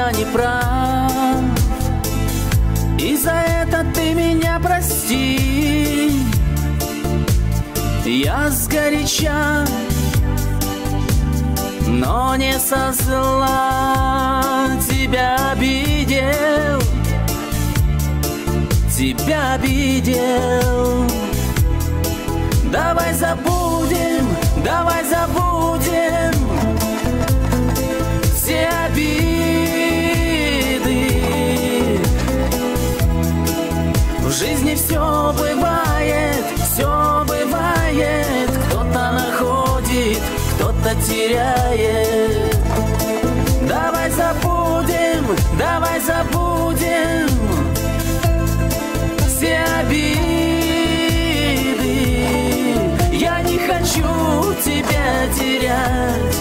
была неправ, и за это ты меня прости. Я сгоряча, но не со зла тебя обидел, тебя обидел. Давай забудем все обиды. В жизни все бывает, кто-то находит, кто-то теряет. Давай забудем все обиды. Я не хочу тебя терять.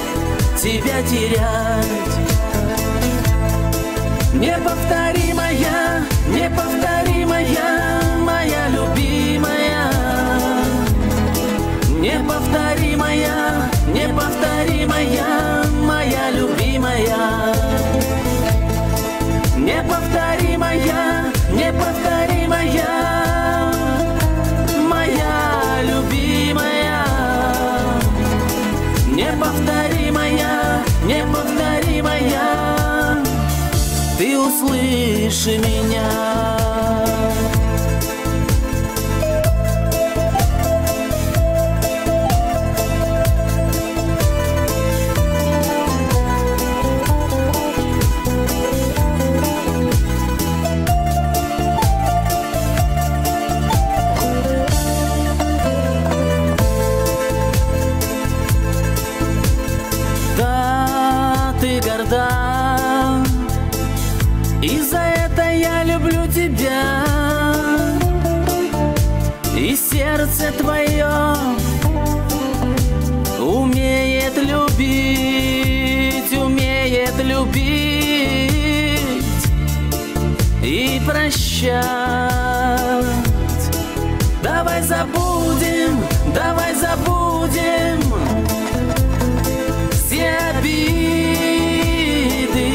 Неповторимая, моя любимая. Неповторимая, моя любимая. Неповторимая, моя любимая. Неповторимая, ты услыши меня. Ты горда, и за это я люблю тебя. И сердце твое умеет любить и прощать. Давай забудем все обиды.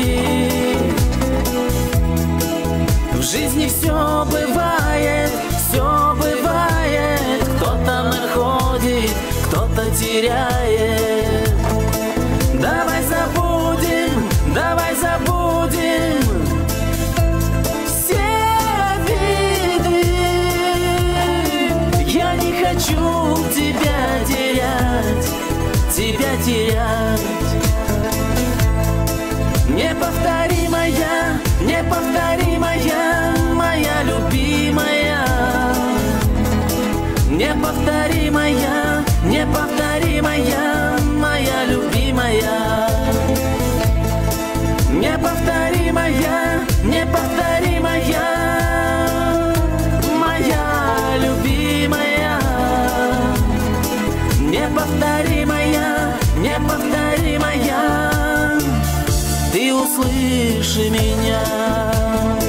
В жизни все бывает, кто-то находит, кто-то теряет. Давай забудем все обиды. Я не хочу тебя терять. Неповторимая, моя любимая. Неповторимая, моя любимая. Неповторимая, моя любимая. Неповторимая, ты услыши меня.